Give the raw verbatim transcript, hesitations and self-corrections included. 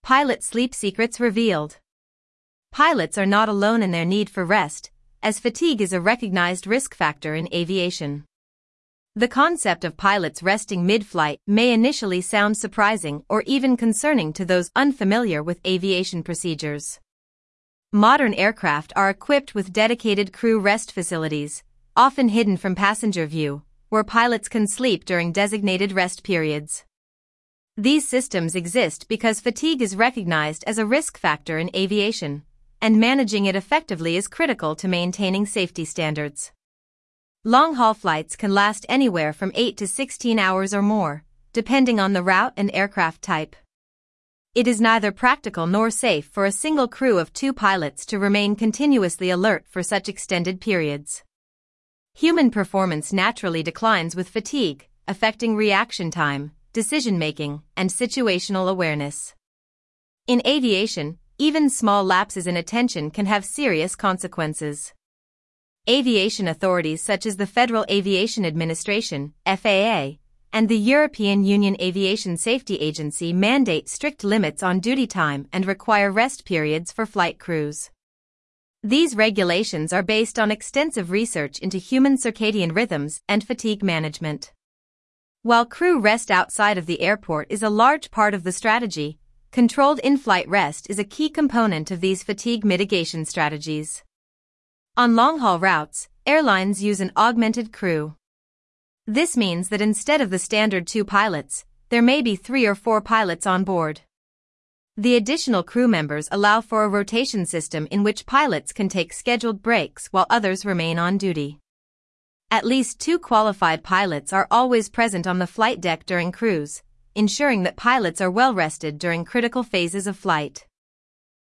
Pilot sleep secrets revealed. Pilots are not alone in their need for rest, as fatigue is a recognized risk factor in aviation. The concept of pilots resting mid-flight may initially sound surprising or even concerning to those unfamiliar with aviation procedures. Modern aircraft are equipped with dedicated crew rest facilities, often hidden from passenger view, where pilots can sleep during designated rest periods. These systems exist because fatigue is recognized as a risk factor in aviation, and managing it effectively is critical to maintaining safety standards. Long-haul flights can last anywhere from eight to sixteen hours or more, depending on the route and aircraft type. It is neither practical nor safe for a single crew of two pilots to remain continuously alert for such extended periods. Human performance naturally declines with fatigue, affecting reaction time, decision-making, and situational awareness. In aviation, even small lapses in attention can have serious consequences. Aviation authorities such as the Federal Aviation Administration, F A A, and the European Union Aviation Safety Agency mandate strict limits on duty time and require rest periods for flight crews. These regulations are based on extensive research into human circadian rhythms and fatigue management. While crew rest outside of the airport is a large part of the strategy, controlled in-flight rest is a key component of these fatigue mitigation strategies. On long-haul routes, airlines use an augmented crew. This means that instead of the standard two pilots, there may be three or four pilots on board. The additional crew members allow for a rotation system in which pilots can take scheduled breaks while others remain on duty. At least two qualified pilots are always present on the flight deck during cruise, ensuring that pilots are well rested during critical phases of flight.